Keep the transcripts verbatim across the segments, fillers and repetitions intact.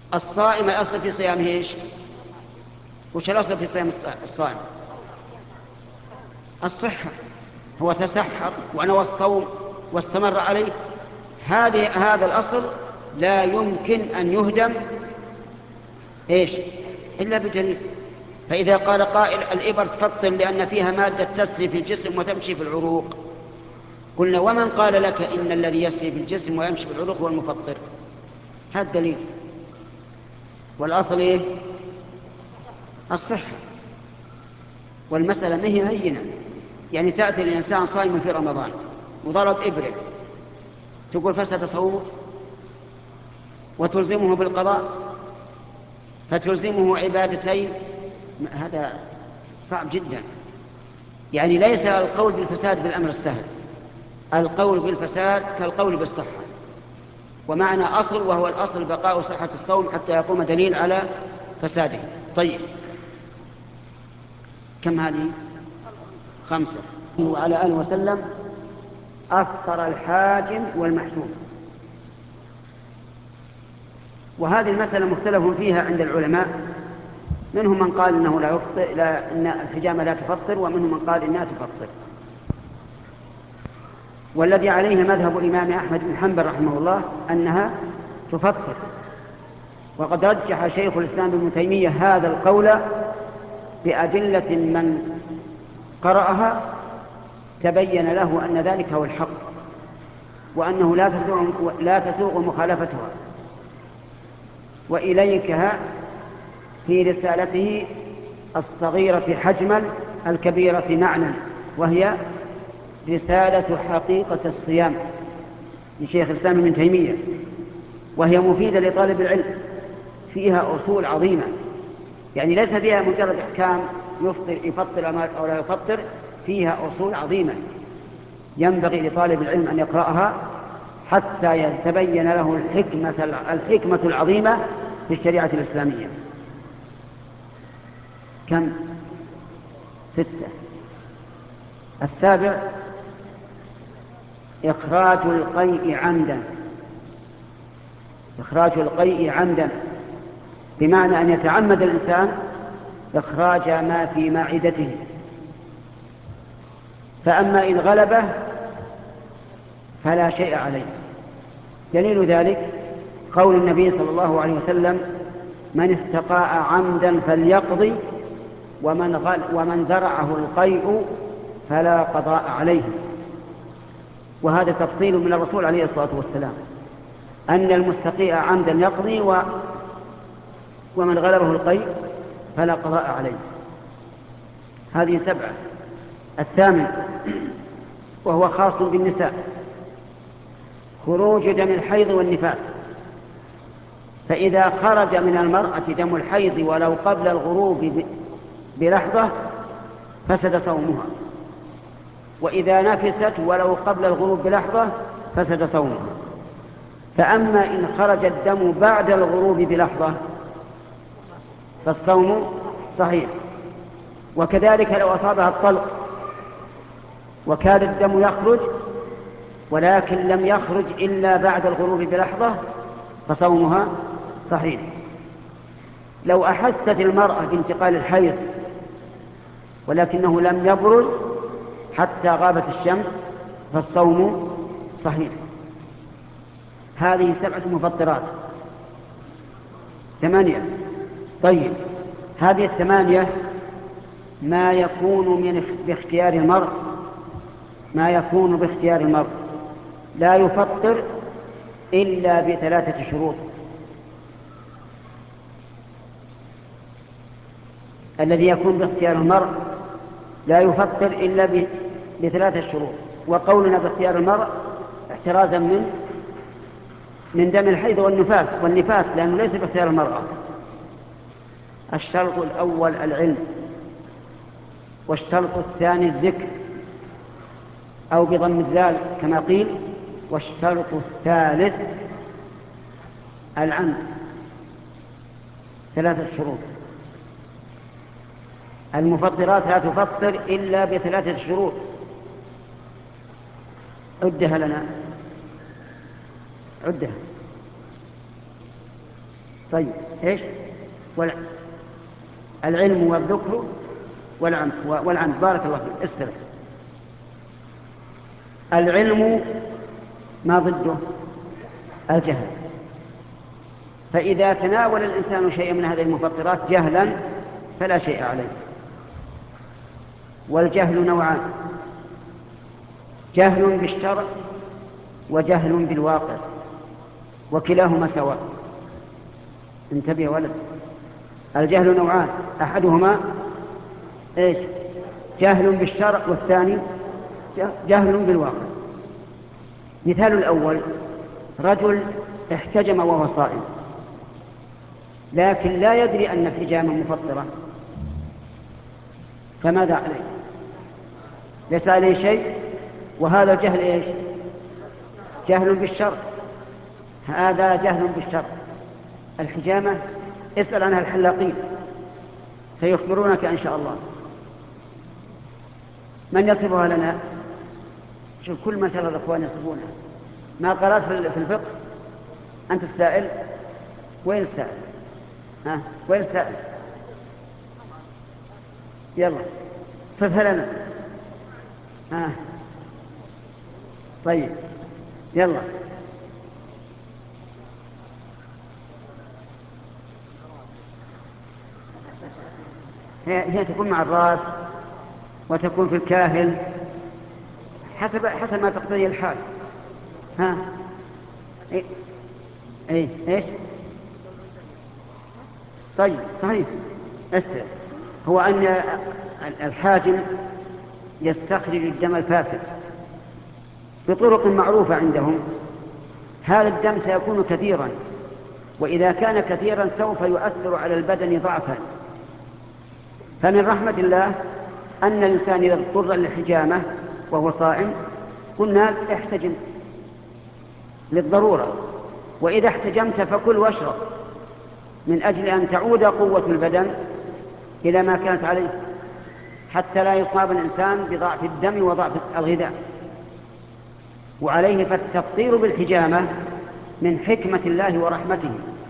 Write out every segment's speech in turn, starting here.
الصائم الأصل في صيامه إيش؟ وش الأصل في صيام الصائم؟ الصحة. هو تسحر ونوى الصوم واستمر عليه، هذه هذا الأصل لا يمكن أن يهدم إيش؟ إلا بدليل. فإذا قال قائل الإبر تفطر لأن فيها مادة تسري في الجسم وتمشي في العروق، قلنا ومن قال لك إن الذي يسري في الجسم ويمشي في العروق هو المفطر؟ هذا دليل. والأصل إيه؟ الصحة. والمسألة ما هي هينة، يعني تأتي الإنسان صائم في رمضان وضرب إبره، تقول فسد صومه وتلزمه بالقضاء، فتلزمه عبادتين، هذا صعب جدا. يعني ليس القول بالفساد بالأمر السهل، القول بالفساد كالقول بالصحة، ومعنى أصل، وهو الأصل بقاء صحة الصوم حتى يقوم دليل على فساده. طيب، كم هذه؟ خمسة. وعلى آله وسلم أفطر الحاجم والمحجوم. وهذه المسألة مختلف فيها عند العلماء، منهم من قال إنه لا يفطر، لا إن الحجامة لا تفطر، ومنهم من قال إنها تفطر. والذي عليه مذهب الإمام أحمد بن حنبل رحمه الله أنها تفطر، وقد رجح شيخ الإسلام ابن تيمية هذا القول بأدلة من قرأها تبين له أن ذلك هو الحق، وأنه لا تسوغ, لا تسوغ مخالفتها. وإليكها في رسالته الصغيرة حجما الكبيرة معنى، وهي رسالة حقيقة الصيام لشيخ الإسلام ابن تيمية، وهي مفيدة لطالب العلم، فيها أصول عظيمة، يعني ليس فيها مجرد أحكام يفطر يفطر أو لا يفطر، فيها أصول عظيمة ينبغي لطالب العلم أن يقرأها حتى يتبين له الحكمة الحكمة العظيمة في الشريعة الإسلامية. كم؟ ستة. السابع إخراج القيء عمدا. إخراج القيء عمدا بمعنى أن يتعمد الإنسان إخراج ما في معدته، فأما إن غلبه فلا شيء عليه. دليل ذلك قول النبي صلى الله عليه وسلم: من استقاء عمدا فليقضي، ومن, غل ومن ذرعه القيء فلا قضاء عليه. وهذا تفصيل من الرسول عليه الصلاة والسلام أن المستقيء عمدا يقضي، و... ومن غلبه القيء فلا قضاء عليه. هذه سبعة. الثامن وهو خاص بالنساء: خروج دم الحيض والنفاس. فإذا خرج من المرأة دم الحيض ولو قبل الغروب بلحظة فسد صومها، وإذا نفست ولو قبل الغروب بلحظة فسد صومها. فأما إن خرج الدم بعد الغروب بلحظة فالصوم صحيح. وكذلك لو أصابها الطلق وكاد الدم يخرج ولكن لم يخرج إلا بعد الغروب بلحظة فصومها صحيح. لو أحست المرأة بانتقال الحيض ولكنه لم يبرز حتى غابت الشمس فالصوم صحيح. هذه سبعة مفطرات. ثمانية. طيب، هذه الثمانية ما يكون من باختيار المرء ما يكون باختيار المرء لا يفطر إلا بثلاثة شروط. الذي يكون باختيار المرء لا يفطر إلا بثلاثة شروط. وقولنا باختيار المرء احترازا من من دم الحيض والنفاس والنفاس لأنه ليس باختيار المرأة. الشرط الأول العلم، والشرط الثاني الذكر أو بضم الذال كما قيل، والشرط الثالث العمد. ثلاثة شروط. المفطرات لا تفطر إلا بثلاثة شروط. عدها لنا، عدها. طيب إيش؟ العلم والذكر والعمد والعمد بارك الله فيك. استرح. العلم ما ضده؟ الجهل. فإذا تناول الإنسان شيئا من هذه المفطرات جهلا فلا شيء عليه. والجهل نوعان: جهل بالشرع وجهل بالواقع، وكلاهما سواء. انتبه يا ولد، الجهل نوعان: أحدهما إيش؟ جهل بالشرع، والثاني جهل بالواقع. مثال الأول: رجل احتجم وهو صائم، لكن لا يدري أن الحجامة مفطرة، فماذا عليه؟ ليس عليه شيء، وهذا الجهل إيش؟ جهل بالشرع. هذا جهل بالشرع. الحجامة اسأل عنها الحلاقين سيخبرونك إن شاء الله. من يصفها لنا؟ شوف، كل ما ترى الأخوان يصفونها. ما قرأت في الفقه؟ أنت السائل؟ وين السائل؟ ها؟ وين السائل؟ يلا صفها لنا. ها؟ طيب يلا. هي, هي تكون مع الرأس وتكون في الكاهل حسب حسب ما تقتضي الحال. ها؟ ايه ايه ايش؟ طيب صحيح. استر. هو ان الحاجم يستخرج الدم الفاسد بطرق معروفة عندهم. هذا الدم سيكون كثيرا، وإذا كان كثيرا سوف يؤثر على البدن ضعفا. فمن رحمة الله أن الإنسان إذا اضطر للحجامة وهو صائم قلنا احتجم للضرورة، وإذا احتجمت فكل واشرب من أجل أن تعود قوة البدن إلى ما كانت عليه، حتى لا يصاب الإنسان بضعف الدم وضعف الغذاء. وعليه فالتفطير بالحجامة من حكمة الله ورحمته.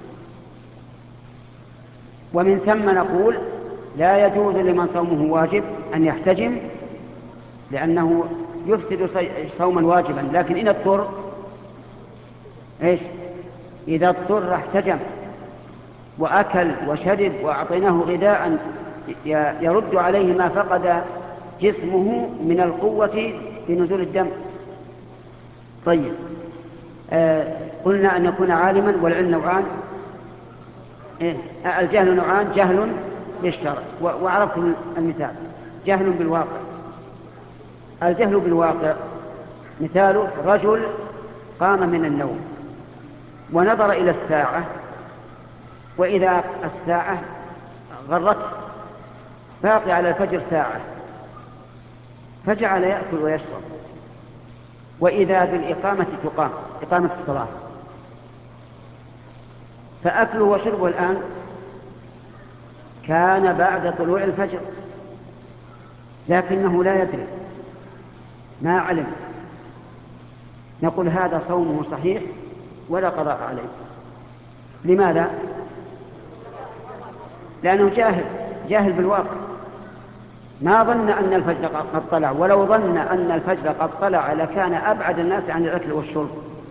ومن ثم نقول لا يجوز لمن صومه واجب أن يحتجم، لأنه يفسد صوما واجبا. لكن إن اضطر إيش؟ إذا اضطر احتجم وأكل وشرب وأعطيناه غذاء يرد عليه ما فقد جسمه من القوة بنزول الدم. طيب آه قلنا أن يكون عالما، والعلم نوعان. إيه؟ الجهل نوعان: جهل بالشرع، وعرفت المثال جهل بالواقع. الجهل بالواقع مثاله: رجل قام من النوم ونظر إلى الساعة، وإذا الساعة غرته، باقي على الفجر ساعة، فجعل يأكل ويشرب، وإذا بالإقامة تقام إقامة الصلاة، فأكله وشربه الآن كان بعد طلوع الفجر، لكنه لا يدري، ما علم. نقول هذا صومه صحيح ولا قضاء عليه. لماذا؟ لأنه جاهل جاهل بالواقع، ما ظن أن الفجر قد طلع، ولو ظن أن الفجر قد طلع لكان أبعد الناس عن الأكل والشرب.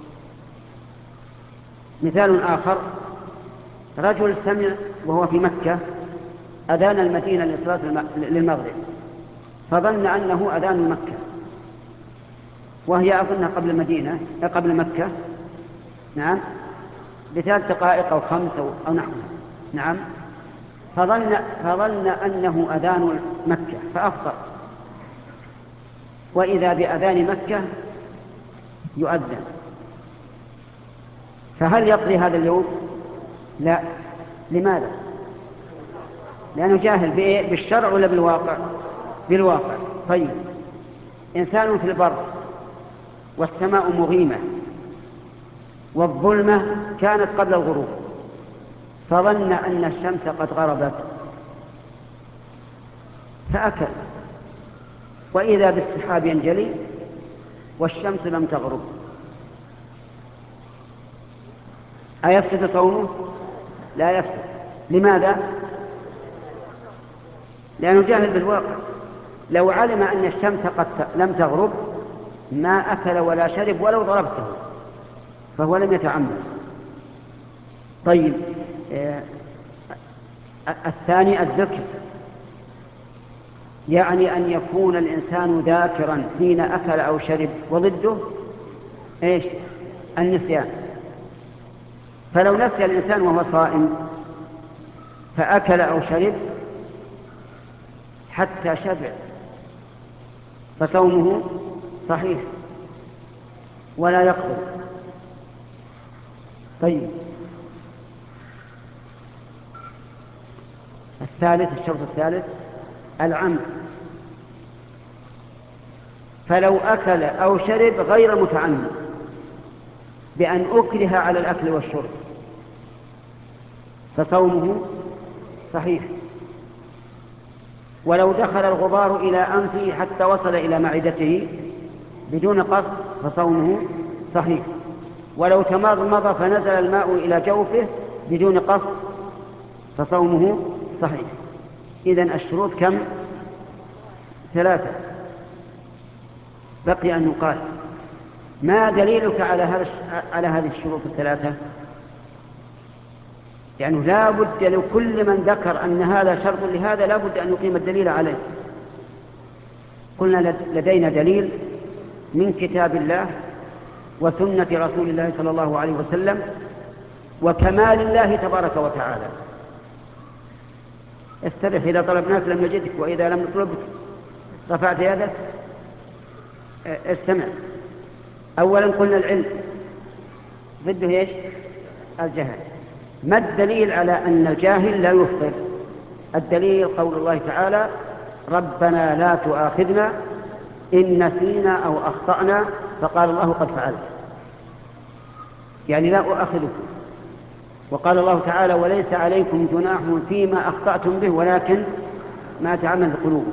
مثال آخر: رجل سمع وهو في مكة أذان المدينة لصلاة للمغرب، فظن أنه أذان مكة، وهي أظن قبل المدينة قبل مكة نعم بثلاث دقائق أو خمس أو نحوها نعم فظن, فظن أنه أذان مكة فأفطر، وإذا بأذان مكة يؤذن. فهل يقضي هذا اليوم؟ لا. لماذا؟ لأنه جاهل بالشرع ولا بالواقع؟ بالواقع. طيب إنسان في البر والسماء مغيمة والظلمة كانت قبل الغروب، فظن أن الشمس قد غربت فأكل، وإذا بالسحاب ينجلي والشمس لم تغرب، أيفسد صومه؟ لا يفسد. لماذا؟ لأنه جاهل بالواقع. لو علم أن الشمس قد لم تغرب ما أكل ولا شرب ولو ضربته، فهو لم يتعمد. طيب آه الثاني الذكر، يعني أن يكون الإنسان ذاكرا حين أكل أو شرب، وضده إيش؟ النسيان. فلو نسي الإنسان وهو صائم فأكل أو شرب حتى شبع فصومه صحيح ولا يقبل. طيب الثالث، الشرط الثالث العمد. فلو أكل أو شرب غير متعمد بأن أكره على الأكل والشرب فصومه صحيح. ولو دخل الغبار إلى أنفه حتى وصل إلى معدته بدون قصد فصومه صحيح. ولو تمضمض فنزل الماء إلى جوفه بدون قصد فصومه صحيح. إذن الشروط كم؟ ثلاثة. بقي أن يقال ما دليلك على هذا على هذه الشروط الثلاثة؟ يعني لا بد لكل من ذكر أن هذا شرط لهذا لا بد أن يقيم الدليل عليه. قلنا لدينا دليل من كتاب الله وسنة رسول الله صلى الله عليه وسلم وكمال الله تبارك وتعالى. استرح، إذا طلبناك لم نجدك، وإذا لم نطلبك رفعت يدك. استمع. أولا قلنا العلم ضده ايش؟ الجهل. ما الدليل على أن الجاهل لا يفطر؟ الدليل قول الله تعالى ربنا لا تؤاخذنا إن نسينا أو أخطأنا، فقال الله قد فعلت، يعني لا أؤاخذكم. وقال الله تعالى وليس عليكم جناح فيما أخطأتم به ولكن ما تعمدت قلوبكم.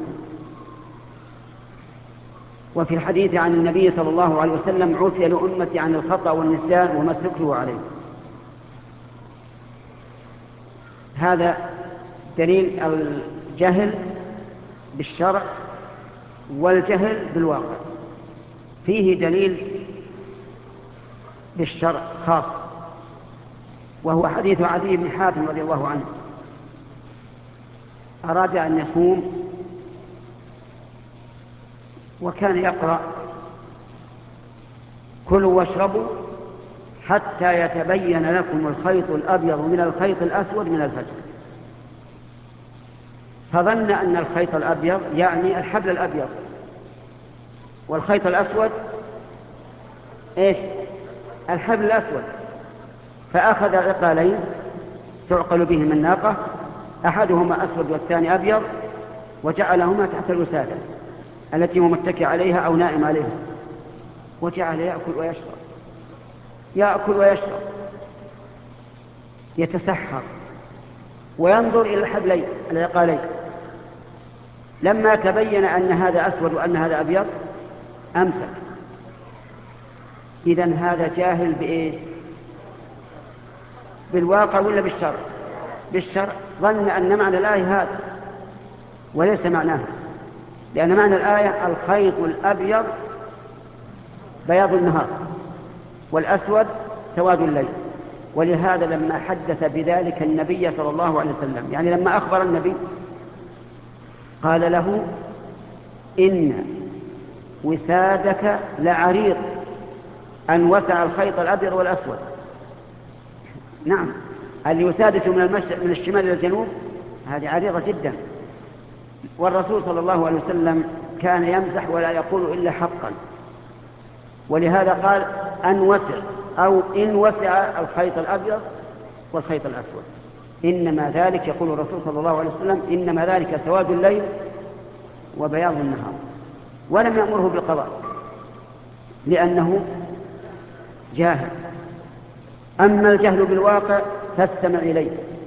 وفي الحديث عن النبي صلى الله عليه وسلم عفي لأمتي عن الخطأ والنسيان وما استكرهوا عليه. هذا دليل الجهل بالشرع والجهل بالواقع. فيه دليل بالشرع خاص، وهو حديث عدي بن حاتم رضي الله عنه. أراد أن يصوم وكان يقرأ كلوا واشربوا حتى يتبين لكم الخيط الأبيض من الخيط الأسود من الفجر، فظن أن الخيط الأبيض يعني الحبل الأبيض، والخيط الأسود إيش؟ الحبل الأسود. فأخذ عقالين تعقل بهما الناقة، أحدهما أسود والثاني أبيض، وجعلهما تحت الوسادة التي هو متكئ عليها أو نائم عليها، وجعل يأكل ويشرب يأكل ويشرب يتسحر وينظر إلى الحبلين العقالين. لما تبين أن هذا أسود وأن هذا أبيض أمسك. إذن هذا جاهل بإيه؟ بالواقع ولا بالشرع؟ بالشرع. ظن أن معنى الآية هذا وليس معناه، لأن معنى الآية الخيط الأبيض بياض النهار والأسود سواد الليل. ولهذا لما حدث بذلك النبي صلى الله عليه وسلم، يعني لما أخبر النبي قال له إن وسادك لعريض أن وسع الخيط الأبيض والأسود. نعم، الوسادة من المشرق من الشمال إلى الجنوب هذه عريضة جدا، والرسول صلى الله عليه وسلم كان يمزح ولا يقول إلا حقا، ولهذا قال أن وسع أو إن وسع الخيط الأبيض والخيط الأسود. إنما ذلك، يقول الرسول صلى الله عليه وسلم، إنما ذلك سواد الليل وبياض النهار، ولم يأمره بالقضاء لأنه جاهل. أما الجهل بالواقع فاستمع إليه.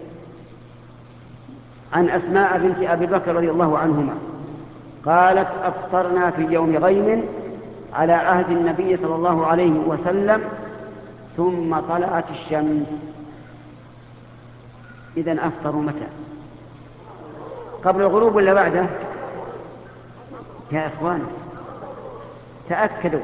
عن أسماء بنت أبي بكر رضي الله عنهما قالت أفطرنا في يوم غيم على عهد النبي صلى الله عليه وسلم ثم طلعت الشمس. إذن أفطروا متى؟ قبل الغروب ولا بعده؟ يا إخوان تأكدوا.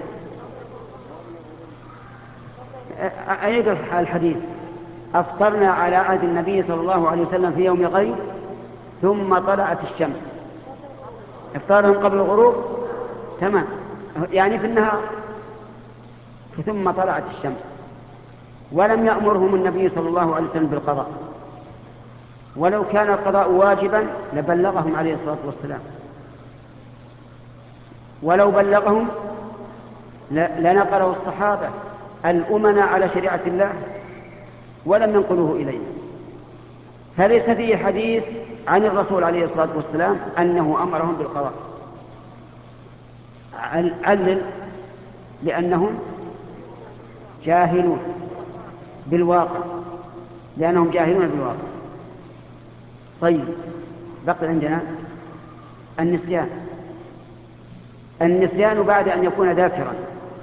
أعيد الحديث: أفطرنا على عهد النبي صلى الله عليه وسلم في يوم غيب ثم طلعت الشمس. إفطارهم قبل الغروب تمام، يعني في النهار، ثم طلعت الشمس. ولم يأمرهم النبي صلى الله عليه وسلم بالقضاء، ولو كان القضاء واجبا لبلغهم عليه الصلاة والسلام، ولو بلغهم لنقله الصحابة الأمنا على شريعة الله ولم ينقلوه إلينا. فليس فيه حديث عن الرسول عليه الصلاة والسلام أنه أمرهم بالقضاء. علل: لأنهم جاهلون بالواقع، لأنهم جاهلون بالواقع. طيب، بقي عندنا النسيان. النسيان بعد أن يكون ذاكرا.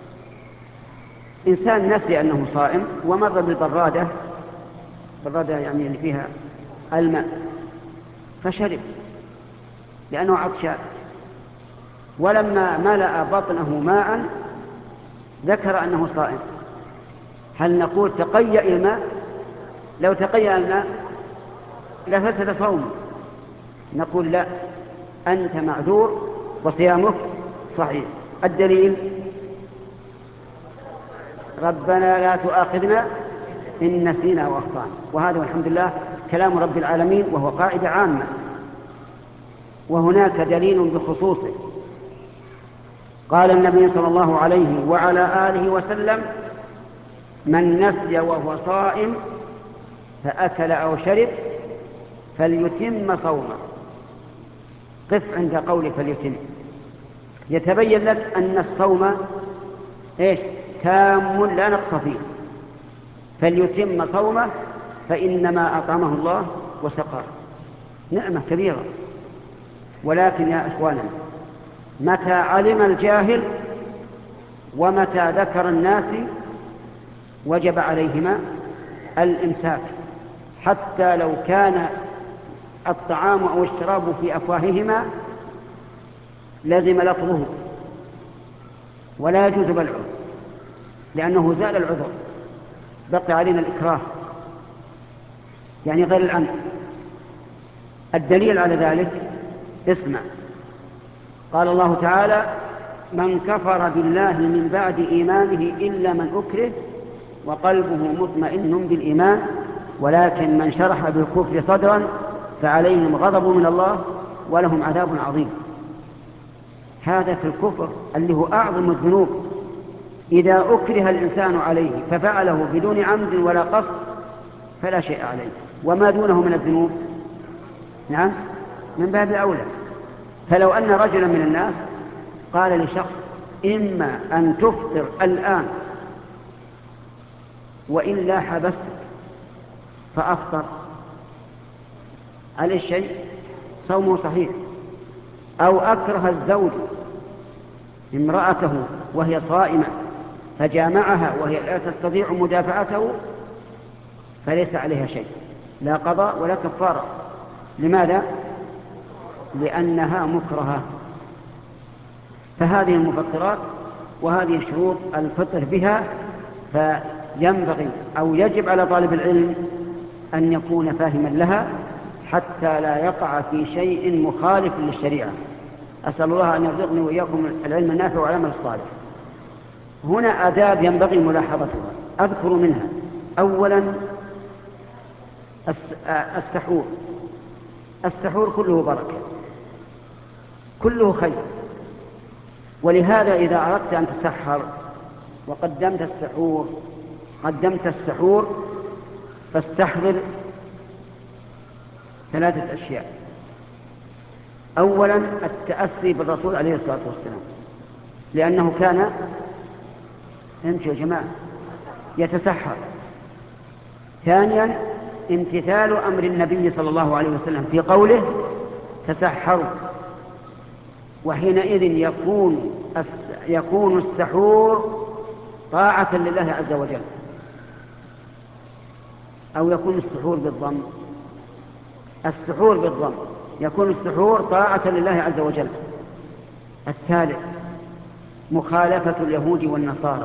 إنسان نسي أنه صائم ومر بالبرادة، برادة يعني اللي فيها الماء، فشرب لأنه عطشان، ولما ملأ بطنه ماء ذكر أنه صائم. هل نقول تقيأ الماء؟ لو تقيأ الماء لفسد صومه. نقول لا، أنت معذور وصيامك صحيح. الدليل: ربنا لا تؤاخذنا إن نسينا وأخطأنا. وهذا والحمد لله كلام رب العالمين، وهو قاعدة عامة، وهناك دليل بخصوصه. قال النبي صلى الله عليه وعلى آله وسلم: من نسي وهو صائم فأكل أو شرب فليتم صومه. قف عند قوله فليتم، يتبين لك أن الصوم إيش؟ تام لا نقص فيه. فليتم صومه فإنما أطعمه الله وسقاه. نعمة كبيرة. ولكن يا إخوانا، متى علم الجاهل ومتى ذكر الناس وجب عليهما الإمساك، حتى لو كان الطعام أو الشراب في أفواههما لازم لفظه ولا يجوز بلعه، لأنه زال العذر، بقي علينا الإكراه يعني غير العمد. الدليل على ذلك: اسمع، قال الله تعالى: من كفر بالله من بعد إيمانه إلا من أكره وقلبه مطمئن بالإيمان ولكن من شرح بالكفر صدرا فعليهم غضب من الله ولهم عذاب عظيم. هذا في الكفر اللي هو أعظم الذنوب. إذا أكره الإنسان عليه ففعله بدون عمد ولا قصد فلا شيء عليه، وما دونه من الذنوب نعم من باب أولى. فلو أن رجلا من الناس قال لشخص: إما أن تفطر الآن وإلا حبستك، فأفطر، عليه الشيء، صومه صحيح. أو أكره الزوج امرأته وهي صائمة فجامعها وهي لا تستطيع مدافعته فليس عليها شيء، لا قضاء ولا كفارة. لماذا؟ لأنها مكرهة. فهذه المفطرات وهذه شروط الفطر بها، فينبغي أو يجب على طالب العلم أن يكون فاهما لها حتى لا يقع في شيء مخالف للشريعة. أسأل الله أن يرزقني وإياكم العلم النافع والعمل الصالح. هنا آداب ينبغي ملاحظتها، أذكر منها: أولا السحور. السحور كله بركة، كله خير. ولهذا إذا أردت أن تسحر وقدمت السحور قدمت السحور فاستحضر ثلاثة أشياء. أولا التأسي بالرسول عليه الصلاة والسلام، لأنه كان امشوا يا جماعة يتسحر. ثانيا امتثال أمر النبي صلى الله عليه وسلم في قوله: تسحروا. وحينئذ يكون يكون السحور طاعة لله عز وجل. أو يكون السحور بالضم السحور بالضم، يكون السحور طاعة لله عز وجل. الثالث مخالفة اليهود والنصارى،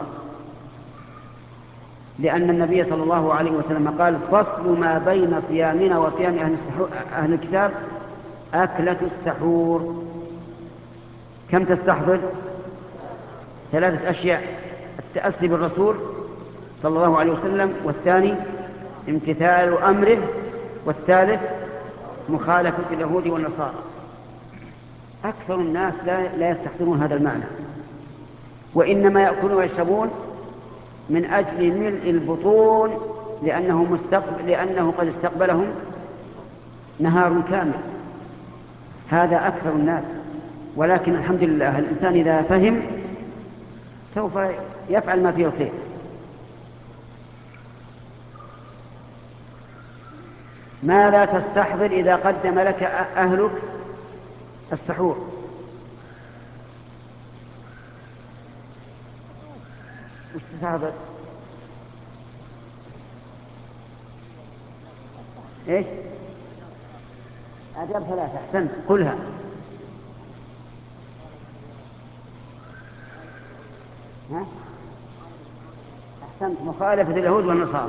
لأن النبي صلى الله عليه وسلم قال: فصل ما بين صيامنا وصيام أهل, أهل الكتاب أكلة السحور. كم تستحضر؟ ثلاثة أشياء: التأسي بالرسول صلى الله عليه وسلم، والثاني امتثال أمره، والثالث مخالفة اليهود والنصارى. أكثر الناس لا, لا يستحضرون هذا المعنى، وإنما يأكلون ويشربون من أجل ملء البطون، لأنه, مستقبل لأنه قد استقبلهم نهار كامل. هذا أكثر الناس، ولكن الحمد لله الإنسان إذا فهم سوف يفعل ما فيه الخير. ماذا تستحضر إذا قدم لك أهلك السحور؟ وش تستحضر؟ إيش؟ أجاب ثلاثة. أحسنت، قلها. ها؟ أحسنت، مخالفة اليهود والنصارى.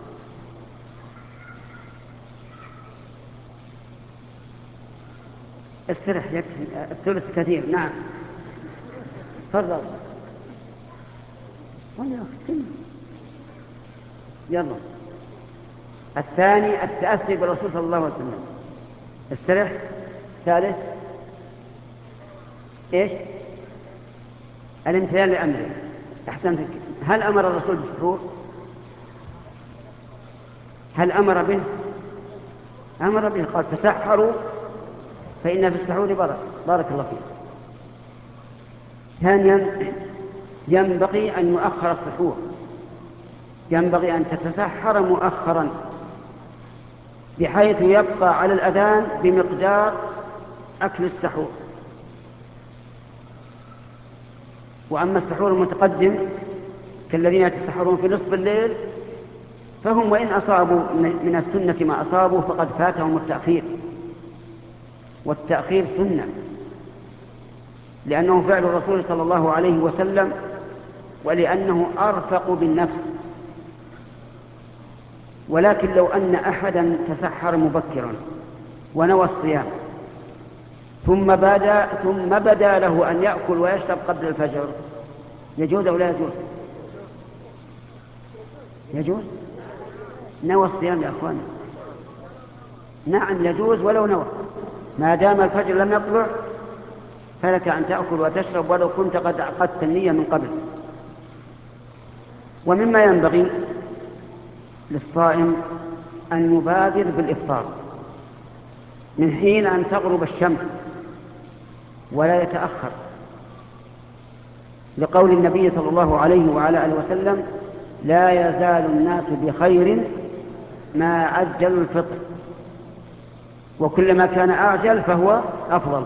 استرح، يكفي الثلث كثير. نعم، تفضل. يلا. الثاني التأسي بالرسول صلى الله عليه وسلم. استرح. ثالث ايش؟ الامتثال لأمره. أحسنت. هل أمر الرسول بالسحور؟ هل أمر به؟ أمر به، قال: تسحروا فإن في السحور بركة. بارك الله فيك. ثانيا ينبغي أن يؤخر السحور، ينبغي أن تتسحر مؤخرا، بحيث يبقى على الأذان بمقدار أكل السحور. وأما السحور المتقدم كالذين يتسحرون في نصف الليل فهم وإن أصابوا من السنة ما أصابوا فقد فاتهم التأخير، والتأخير سنة، لأنه فعل الرسول صلى الله عليه وسلم، ولأنه أرفق بالنفس. ولكن لو أن أحدا تسحر مبكرا ونوى الصيام ثم بدا ثم بدا له أن يأكل ويشرب قبل الفجر، يجوز أو لا يجوز؟ يجوز. نوى الصيام يا أخواني. نعم يجوز ولو نوى، ما دام الفجر لم يطلع فلك أن تأكل وتشرب ولو كنت قد عقدت النية من قبل. ومما ينبغي للصائم أن يبادر بالإفطار من حين أن تغرب الشمس ولا يتأخر، لقول النبي صلى الله عليه وعلى آله وسلم: لا يزال الناس بخير ما عجلوا الفطر، وكلما كان أعجل فهو أفضل.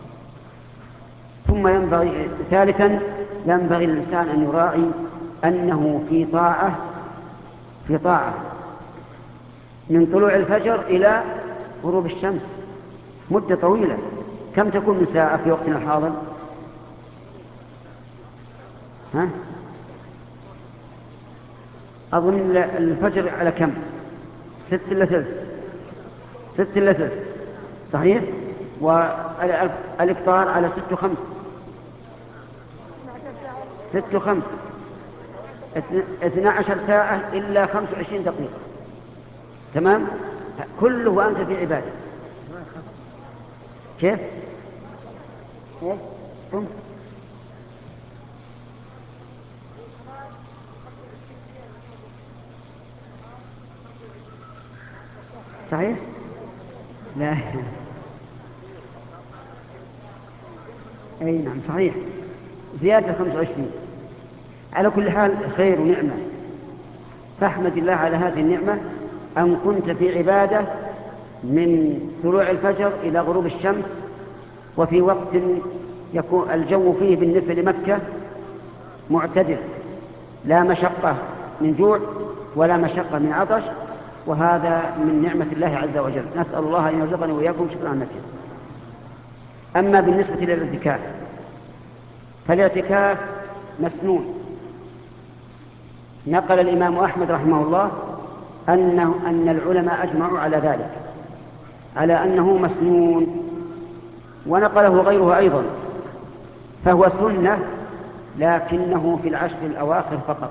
ثم ينبغي ثالثا ينبغي للإنسان أن يراعي أنه في طاعة في طاعة من طلوع الفجر إلى غروب الشمس، مدة طويلة. كم تكون من ساعة في وقتنا الحاضر؟ ها؟ أظن الفجر على كم؟ ست إلا ثلث. ست إلا ثلث صحيح؟ والإفطار على ست وخمس. ست وخمس اثنى عشر ساعة إلا خمس وعشرين دقيقة. تمام؟ كله وأنت في عبادة. كيف؟ كيف؟ قم. صحيح؟ لا. أي نعم صحيح، زيادة خمس وعشرين. على كل حال خير ونعمة، فاحمد الله على هذه النعمة أن كنت في عبادة من طلوع الفجر إلى غروب الشمس، وفي وقت يكون الجو فيه بالنسبة لمكة معتدل، لا مشقة من جوع ولا مشقة من عطش، وهذا من نعمة الله عز وجل، نسأل الله أن يرزقني وإياكم شكر نعمته. أما بالنسبة للاعتكاف فالاعتكاف مسنون. نقل الإمام أحمد رحمه الله أنه أن العلماء أجمعوا على ذلك، على أنه مسنون، ونقله غيره أيضا، فهو سنة لكنه في العشر الأواخر فقط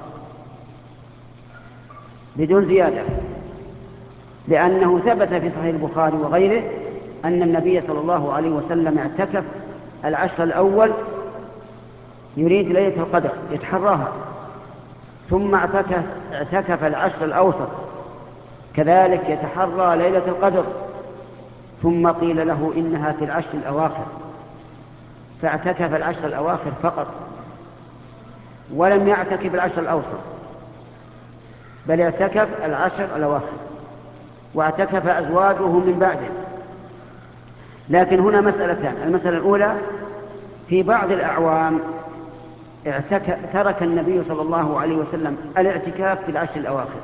بدون زيادة، لأنه ثبت في صحيح البخاري وغيره أن النبي صلى الله عليه وسلم اعتكف العشر الأول يريد ليلة القدر يتحراها، ثم اعتكف, اعتكف العشر الأوسط كذلك يتحرى ليلة القدر، ثم قيل له إنها في العشر الأواخر فاعتكف العشر الأواخر فقط، ولم يعتكف العشر الأوسط بل اعتكف العشر الأواخر، واعتكف أزواجه من بعده. لكن هنا مسألتان: المسألة الأولى، في بعض الأعوام ترك النبي صلى الله عليه وسلم الاعتكاف في العشر الأواخر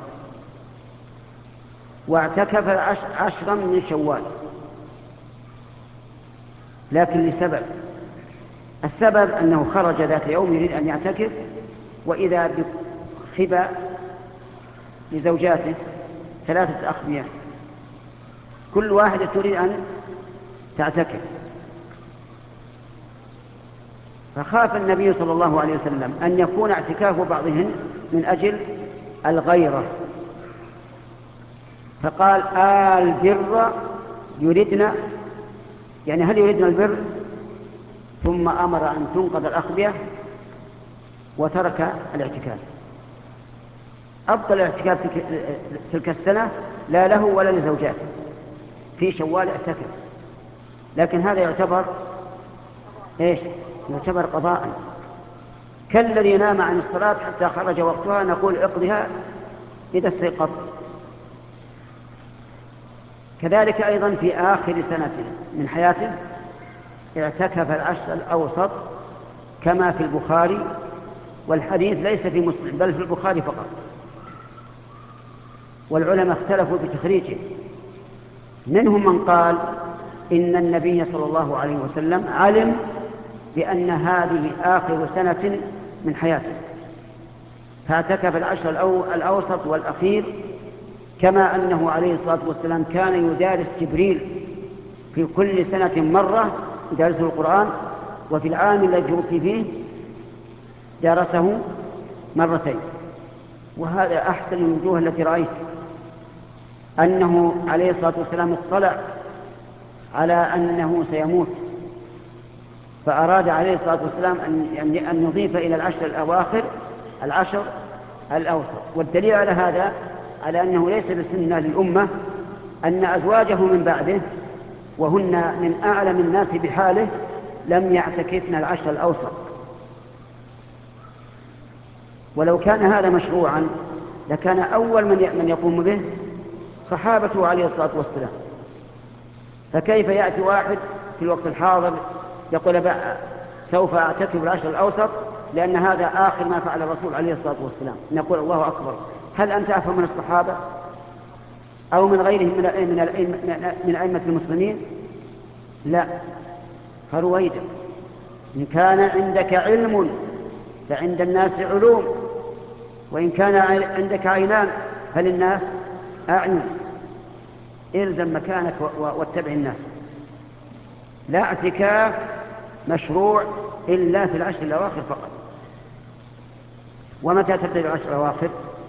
واعتكف عشرا من شوال، لكن لسبب. السبب أنه خرج ذات يوم يريد أن يعتكف، وإذا بخبا لزوجاته ثلاثة أخبياء كل واحدة تريد أن تعتكف، فخاف النبي صلى الله عليه وسلم أن يكون اعتكاف بعضهن من أجل الغيرة، فقال: آل البر يريدنا، يعني هل يريدنا البر؟ ثم أمر أن تنقض الأخبية وترك الاعتكاف، أبطل الاعتكاف تلك السنة لا له ولا لزوجاته، في شوال اعتكف، لكن هذا يعتبر إيش؟ يعتبر قضاء، كالذي نام عن الصلاة حتى خرج وقتها نقول اقضها إذا استيقظت. كذلك أيضا في آخر سنة من حياته اعتكف العشر الأوسط كما في البخاري، والحديث ليس في مسلم بل في البخاري فقط، والعلماء اختلفوا بتخريجه. منهم من قال إن النبي صلى الله عليه وسلم علم بأن هذه آخر سنة من حياته فاعتكف العشر الأوسط والأخير، كما أنه عليه الصلاة والسلام كان يدارس جبريل في كل سنة مرة يدارسه القرآن، وفي العام الذي توفي فيه دارسه مرتين. وهذا أحسن الوجوه التي رأيت، أنه عليه الصلاة والسلام اطلع على أنه سيموت، فأراد عليه الصلاة والسلام أن يضيف إلى العشر الأواخر العشر الأوسط. والدليل على هذا على أنه ليس بسنة للأمة أن أزواجه من بعده وهن من أعلم الناس بحاله لم يعتكفن العشر الأوسط، ولو كان هذا مشروعا لكان أول من يقوم به صحابته عليه الصلاة والسلام، فكيف يأتي واحد في الوقت الحاضر يقول بقى سوف أعتكف العشر الأوسط لأن هذا آخر ما فعل الرسول عليه الصلاة والسلام؟ نقول الله أكبر، هل أنت أفهم من الصحابة أو من غيرهم من من أئمة المسلمين؟ لا، فرويدا. إن كان عندك علم فعند الناس علوم، وإن كان عندك عينان فللناس أعين، إلزم مكانك واتبع الناس. لا اعتكاف مشروع إلا في العشر الأواخر فقط. ومتى تبدأ العشر الأواخر؟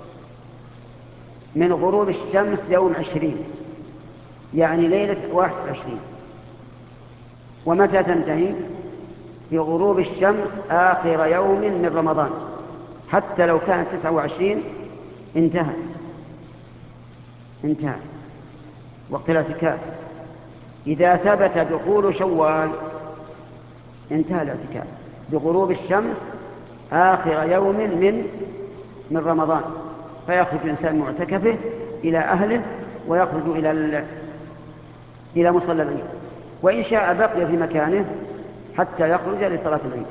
من غروب الشمس يوم عشرين، يعني ليلة واحد وعشرين. ومتى تنتهي؟ في غروب الشمس آخر يوم من رمضان، حتى لو كانت تسعة وعشرين انتهى انتهى وقت الاعتكاف. إذا ثبت دخول شوال انتهى الاعتكاف بغروب الشمس آخر يوم من من رمضان، فيخرج الإنسان معتكفه إلى أهله ويخرج إلى ال... إلى مصلى العيد، وإن شاء بقي في مكانه حتى يخرج لصلاة العيد.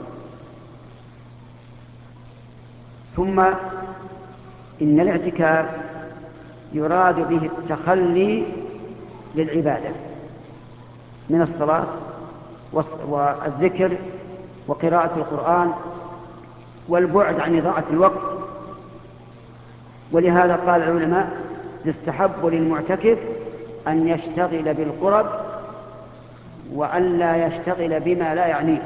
ثم إن الاعتكاف يراد به التخلي للعبادة من الصلاة والذكر وقراءة القرآن والبعد عن إضاعة الوقت. ولهذا قال العلماء: يستحب للمعتكف أن يشتغل بالقرب وأن لا يشتغل بما لا يعنيه.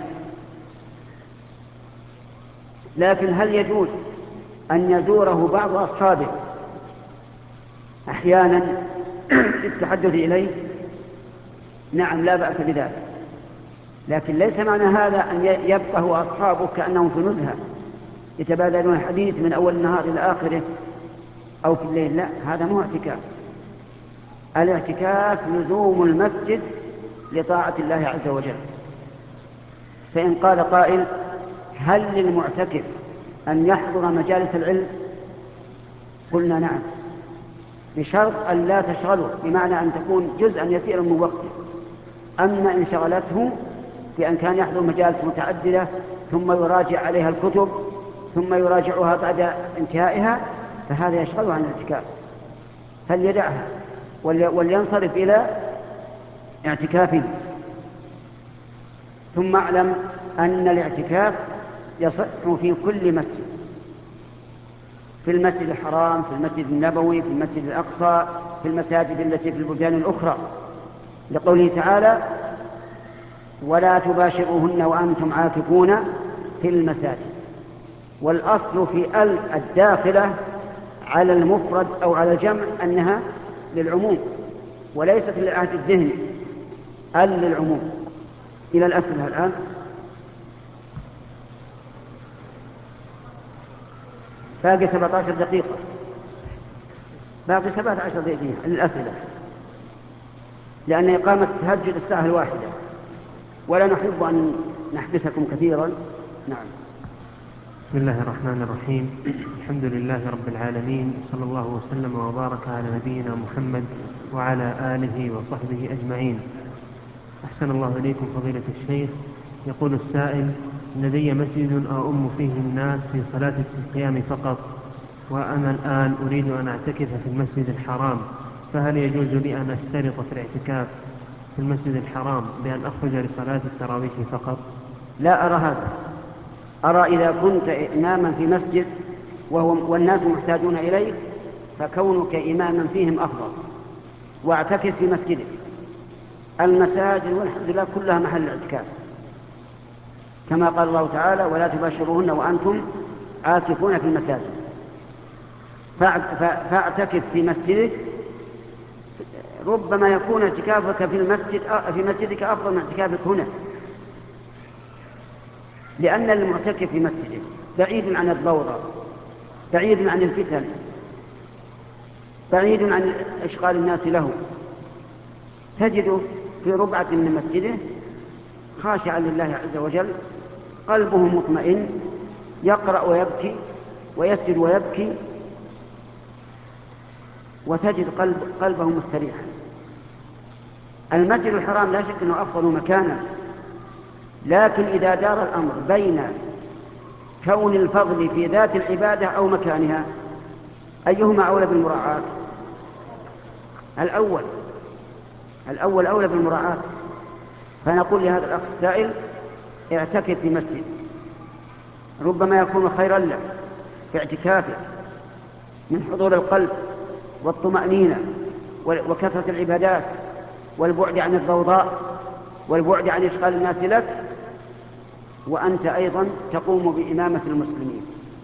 لكن هل يجوز أن يزوره بعض أصحابه أحيانا للتحدث إليه؟ نعم، لا بأس بذلك، لكن ليس معنى هذا أن يبقى هو أصحابه كأنهم في نزهة يتبادلون الحديث من أول النهار إلى آخره أو في الليل. لا، هذا مو اعتكاف. الاعتكاف لزوم المسجد لطاعة الله عز وجل. فإن قال قائل: هل للمعتكف أن يحضر مجالس العلم؟ قلنا: نعم، بشرط أن لا تشغله، بمعنى أن تكون جزءا يسيرا من وقته. أما إن شغلته بأن كان يحضر مجالس متعددة ثم يراجع عليها الكتب ثم يراجعها بعد انتهائها، فهذا يشغله عن الاعتكاف، فليدعها ولينصرف إلى اعتكافه. ثم اعلم أن الاعتكاف يصح في كل مسجد، في المسجد الحرام، في المسجد النبوي، في المسجد الأقصى، في المساجد التي في البلدان الأخرى، لقوله تعالى: ولا تباشروهن وأنتم عاكفون في المساجد. والأصل في ال الداخلة على المفرد أو على الجمع أنها للعموم وليست للعهد الذهني، ال للعموم. إلى الأسئلة الآن. باقي سبعة عشر دقيقة، باقي سبعة عشر دقيقة للأسئلة، لأن إقامة التهجد الساعة الواحدة ولا نحب أن نحبسكم كثيرا. نعم. بسم الله الرحمن الرحيم. الحمد لله رب العالمين، صلى الله وسلم وبارك على نبينا محمد وعلى آله وصحبه أجمعين. أحسن الله إليكم فضيلة الشيخ. يقول السائل: لدي مسجد أؤم فيه الناس في صلاة القيام فقط، وأنا الآن أريد أن أعتكف في المسجد الحرام، فهل يجوز لي أن أشترط في الاعتكاف في المسجد الحرام بأن أخرج لصلاة التراويح فقط؟ لا أرى هذا. أرى إذا كنت إماما في مسجد وهو والناس محتاجون إليك فكونك إماما فيهم أفضل، واعتكف في مسجدك. المساجد والحمد لله كلها محل الاعتكاف، كما قال الله تعالى: ولا تباشروهن وأنتم عاكفون في المساجد. فاعتكف في مسجدك، ربما يكون اعتكافك في المسجد في مسجدك أفضل من اعتكافك هنا، لأن المعتكف في مسجده بعيد عن الضوضاء، بعيد عن الفتن، بعيد عن إشغال الناس له. تجده في ربعة من مسجده خاشعا لله عز وجل، قلبه مطمئن، يقرأ ويبكي ويسجد ويبكي، وتجد قلب قلبه مستريحا. المسجد الحرام لا شك أنه أفضل مكانا، لكن إذا دار الأمر بين كون الفضل في ذات العبادة أو مكانها، أيهما أولى بالمراعاة؟ الأول الأول أولى بالمراعاة. فنقول لهذا الأخ السائل: اعتكف في مسجد، ربما يكون خيرا له في اعتكافه من حضور القلب والطمأنينة وكثرة العبادات والبعد عن الضوضاء والبعد عن إشغال الناس لك، وأنت أيضا تقوم بإمامة المسلمين.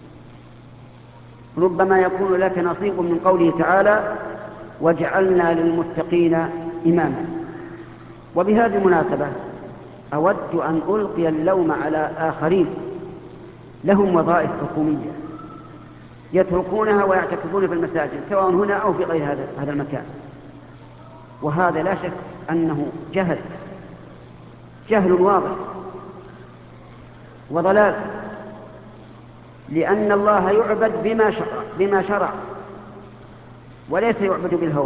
ربما يكون لك نصيب من قوله تعالى: وجعلنا للمتقين إماما. وبهذه المناسبة أود أن ألقي اللوم على آخرين لهم وظائف حكومية يتركونها ويعتكفون في المساجد سواء هنا أو في غير هذا هذا المكان، وهذا لا شك أنه جهل جهل واضح وضلال، لأن الله يعبد بما شرع بما شرع وليس يعبد بالهوى.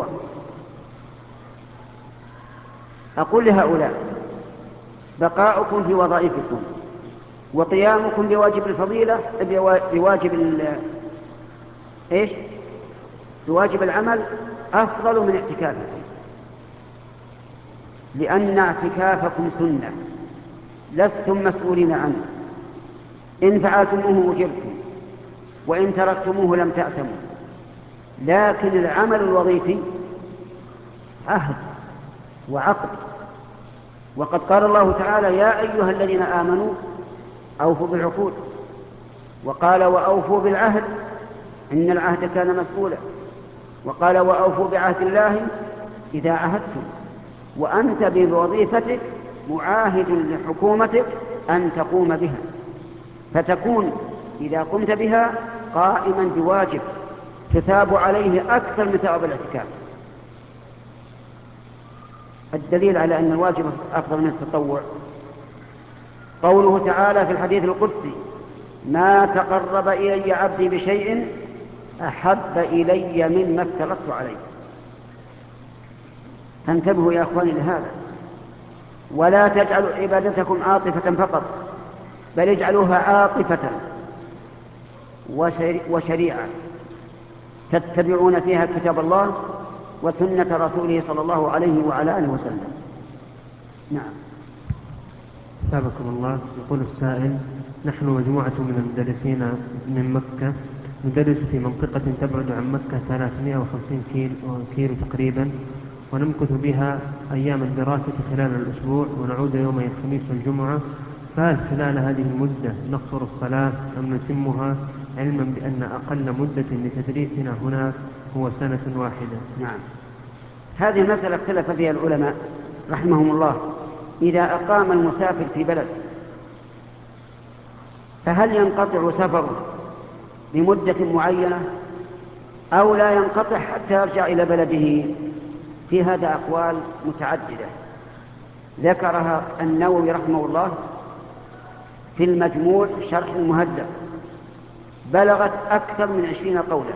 أقول لهؤلاء: بقاؤكم في وظائفكم وقيامكم بواجب الفضيلة بواجب ال... إيش بواجب العمل أفضل من اعتكافكم، لأن اعتكافكم سنة لستم مسؤولين عنه، إن فعلتموه أجرتم وإن تركتموه لم تأثموا. لكن العمل الوظيفي عهد وعقد، وقد قال الله تعالى: يا أيها الذين آمنوا أوفوا بالعقود، وقال: وأوفوا بالعهد إن العهد كان مسؤولا، وقال: وأوفوا بعهد الله إذا عهدتم. وأنت بوظيفتك معاهد لحكومتك أن تقوم بها، فتكون إذا قمت بها قائما بواجب تثاب عليه أكثر من ثواب الاعتكاف. الدليل على أن الواجب أفضل من التطوع قوله تعالى في الحديث القدسي: ما تقرب إلي عبدي بشيء أحب إلي مما افترضت عليه. فانتبهوا يا أخواني لهذا، ولا تجعلوا عبادتكم عاطفة فقط، بل اجعلوها عاطفة وشريعة تتبعون فيها كتاب الله وسنة رسوله صلى الله عليه وعلى آله وسلم. نعم. ثابكم الله. يقول السائل: نحن مجموعة من المدرسين من مكة ندرس في منطقة تبعد عن مكة ثلاثمائة وخمسين كيلو, كيلو تقريبا، ونمكث بها أيام الدراسة خلال الأسبوع ونعود يومي الخميس والجمعة، فهل خلال هذه المدة نقصر الصلاة أم نتمها، علما بأن أقل مدة لتدريسنا هنا هو سنة واحدة؟ نعم، هذه المسألة اختلف فيها العلماء رحمهم الله. إذا أقام المسافر في بلد فهل ينقطع سفره بمدة معينة أو لا ينقطع حتى يرجع إلى بلده؟ في هذا أقوال متعددة ذكرها النووي رحمه الله في المجموع شرح المهذب، بلغت أكثر من عشرين قولا،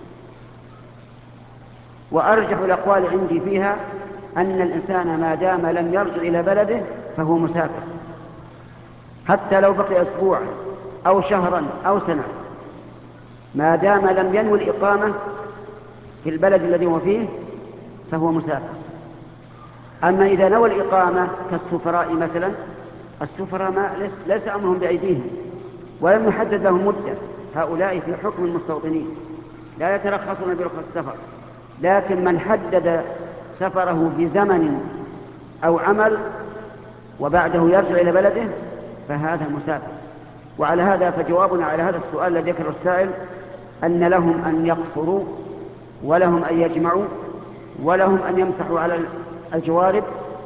وأرجح الأقوال عندي فيها أن الإنسان ما دام لم يرجع إلى بلده فهو مسافر، حتى لو بقي أسبوعا أو شهرا أو سنة، ما دام لم ينوي الإقامة في البلد الذي هو فيه فهو مسافر. أما إذا نوى الإقامة كالسفراء مثلا، السفراء ما ليس, ليس أمرهم بأيديهم ولم يحدد لهم مدة، هؤلاء في حكم المستوطنين لا يترخصون برخص السفر، لكن من حدد سفره بزمن أو عمل وبعده يرجع إلى بلده فهذا مسافر. وعلى هذا فجوابنا على هذا السؤال الذي ذكره السائل أن لهم أن يقصروا ولهم أن يجمعوا ولهم أن يمسحوا على الجوارب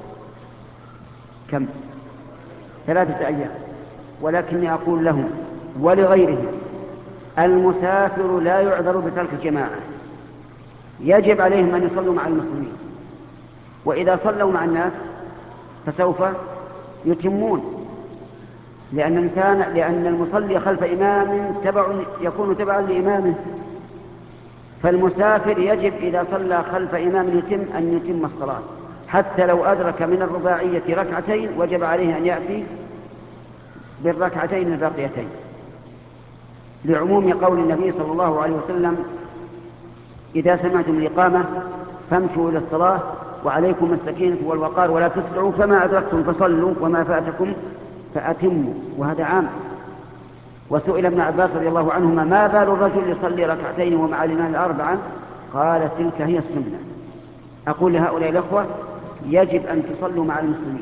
كم؟ ثلاثة أيام. ولكني أقول لهم ولغيرهم: المسافر لا يعذر بترك الجماعة، يجب عليهم أن يصلوا مع المسلمين، وإذا صلوا مع الناس فسوف يتمون، لأن الإنسان لأن المصلي خلف إمام تبع يكون تبعا لإمامه، فالمسافر يجب إذا صلى خلف إمام يتم أن يتم الصلاة، حتى لو أدرك من الرباعية ركعتين وجب عليه أن يأتي بالركعتين الباقيتين، لعموم قول النبي صلى الله عليه وسلم: إذا سمعتم الإقامة فامشوا إلى الصلاة وعليكم السكينة والوقار ولا تسرعوا، فما أدركتم فصلوا وما فاتكم فأتموا. وهذا عام. وسئل ابن عباس رضي الله عنهما: ما بال الرجل يصلي ركعتين ومع الإمام الأربعة؟ قال: تلك هي السنة. أقول لهؤلاء الأخوة: يجب أن تصلوا مع المسلمين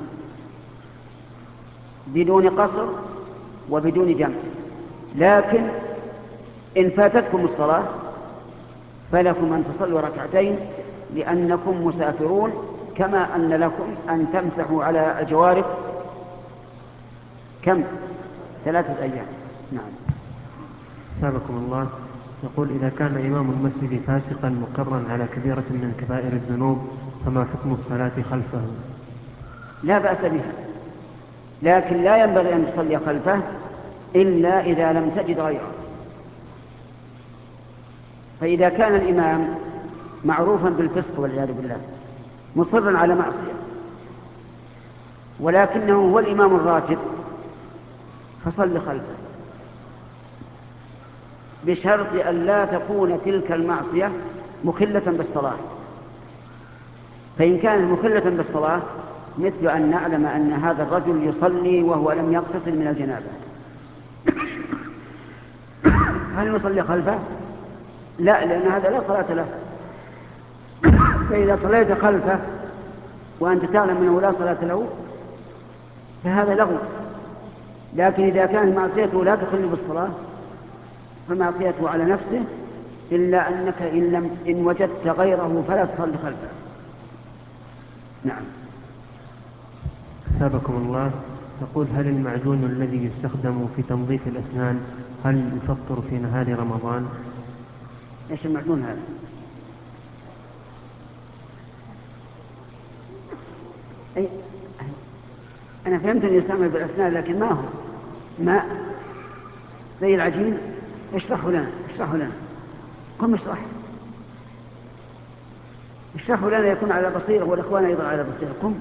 بدون قصر وبدون جمع، لكن إن فاتتكم الصلاة فلكم أن تصلوا ركعتين لأنكم مسافرون، كما أن لكم أن تمسحوا على الجوارب كم؟ ثلاثة أيام. نعم. ثابكم الله. يقول: إذا كان إمام المسجد فاسقا مقرا على كبيرة من كبائر الذنوب فما حكم الصلاة خلفه؟ لا بأس بها، لكن لا ينبغي أن تصلي خلفه إلا إذا لم تجد غيره. فإذا كان الإمام معروفا بالفسق والعياذ بالله مصرا على معصية ولكنه هو الإمام الراتب فصل خلفه، بشرط أن لا تكون تلك المعصية مخلة بالصلاة. فإن كانت مخلة بالصلاة مثل أن نعلم أن هذا الرجل يصلي وهو لم يغتسل من الجنابة، هل نصلي خلفه؟ لا، لأن هذا لا صلاة له. فإذا صليت خلفه وأنت تعلم أنه لا صلاة له فهذا لغو. لكن إذا كانت معصيته لا تخل بالصلاة فمعصيته على نفسه، إلا أنك إن, لم إن وجدت غيره فلا تصلي خلفه. نعم. أثابكم الله. يقول: هل المعجون الذي يستخدم في تنظيف الأسنان هل يفطر في نهار رمضان؟ إيش المعجون هذا؟ أي أنا فهمت أن يستعمل بالأسنان، لكن ما هو ماء زي العجين. اشرحوا لنا اشرحوا لنا قم اشرح اشرحوا لنا يكون على بصيرة والإخوان أيضا على بصيرة. قم.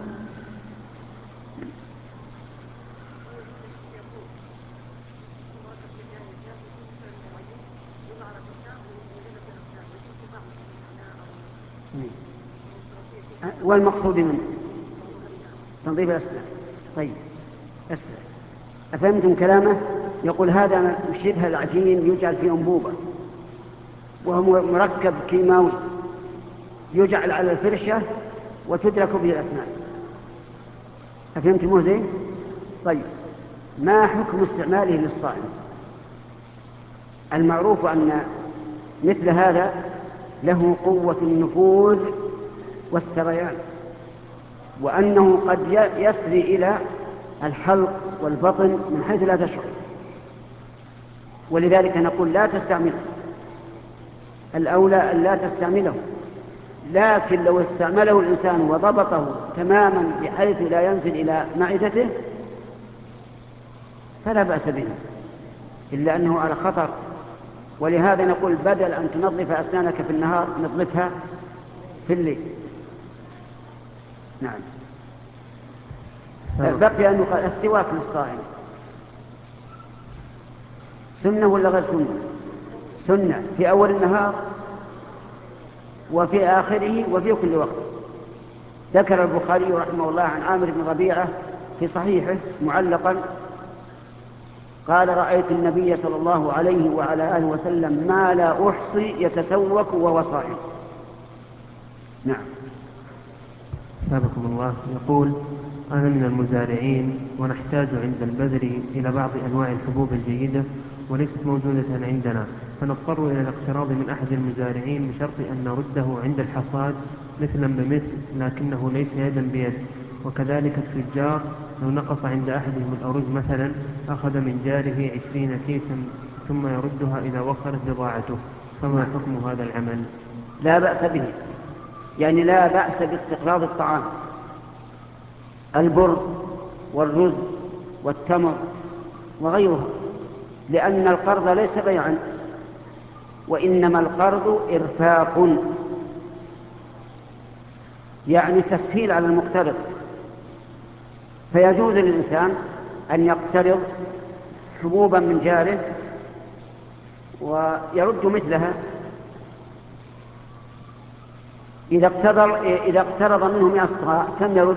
والمقصود من تنظيف الأسنان. طيب أسنان. أفهمتم كلامه؟ يقول هذا شبه العجين يجعل في أنبوبة وهو مركب كيماوي يجعل على الفرشة وتدرك به الأسنان. أفهمتموه زين؟ طيب ما حكم استعماله للصائم؟ المعروف أن مثل هذا له قوة النفوذ والسريان، وأنه قد يسري إلى الحلق والبطن من حيث لا تشعر، ولذلك نقول لا تستعمله. الأولى أن لا تستعمله، لكن لو استعمله الإنسان وضبطه تماما بحيث لا ينزل إلى معدته فلا بأس به، إلا أنه على خطر. ولهذا نقول بدل أن تنظف أسنانك في النهار نظفها في الليل. نعم. بقي أن يقال السواك للصائم سنة ولا غير سنة؟ سنة في أول النهار وفي آخره وفي كل وقت. ذكر البخاري رحمه الله عن عامر بن ربيعة في صحيحه معلقا قال: رأيت النبي صلى الله عليه وعلى آله وسلم ما لا أحصي يتسوك وهو صائم. نعم. أثابكم الله. يقول: أنا من المزارعين ونحتاج عند البذر إلى بعض أنواع الحبوب الجيدة وليست موجودة عندنا، فنضطر إلى الاقتراض من أحد المزارعين بشرط أن نرده عند الحصاد مثلا بمثل، لكنه ليس يدا بيد. وكذلك التجار لو نقص عند أحدهم الأرز مثلا أخذ من جاره عشرين كيسا ثم يردها إذا وصلت بضاعته، فما حكم هذا العمل؟ لا بأس به، يعني لا بأس باستقراض الطعام، البر والرز والتمر وغيرها، لأن القرض ليس بيعا، وإنما القرض إرفاق، يعني تسهيل على المقترض. فيجوز للإنسان أن يقترض حبوبا من جاره ويرد مثلها. إذا اقترض إذا اقترض منه مئة صاع كم يرد؟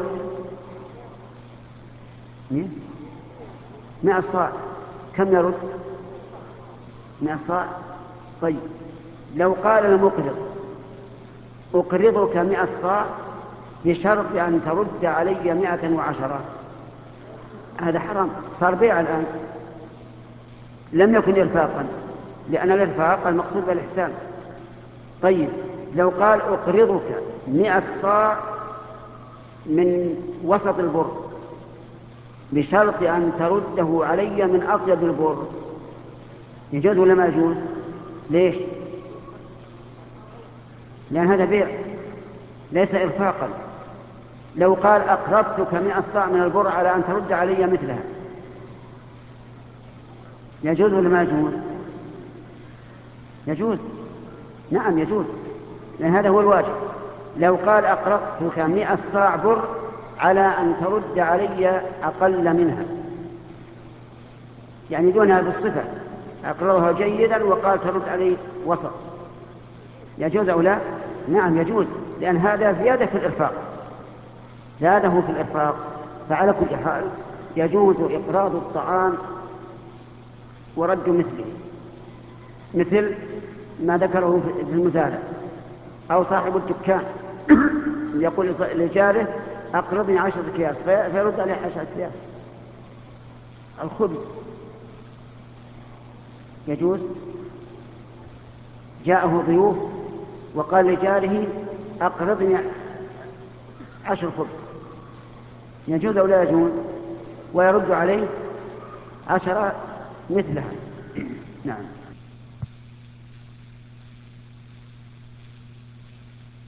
مئة صاع كم يرد؟ مئة صاع. طيب لو قال المقرض: أقرضك مئة صاع بشرط أن ترد علي مئة وعشرة، هذا حرام، صار بيع الآن، لم يكن إرفاقا، لأن الإرفاق المقصود بالإحسان. طيب لو قال: أقرضك مئة صاع من وسط البر بشرط أن ترده علي من أطيب البر، يجوز ولا ما يجوز؟ ليش؟ لأن هذا بيع ليس إرفاقا. لو قال: أقرضتك مئة صاع من البر على أن ترد علي مثلها، يجوز ولا ما يجوز؟ يجوز. نعم يجوز، لأن هذا هو الواجب. لو قال: أقرضتك مئة صاع بر على أن ترد علي أقل منها، يعني دونها بالصفة، أقرضها جيدا وقال ترد علي وسط، يجوز أو لا؟ نعم يجوز، لأن هذا زيادة في الإرفاق، زاده في الإرفاق. فعلى كل حال يجوز إقراض الطعام ورد مثله، مثل ما ذكره في المزارع، أو صاحب الدكان يقول لجاره أقرضني عشرة أكياس فيرد عليه عشرة أكياس. الخبز يجوز، جاءه ضيوف وقال لجاره أقرضني عشر خبز، يجوز أو لا يجوز؟ ويرد عليه عشرة مثلها. نعم.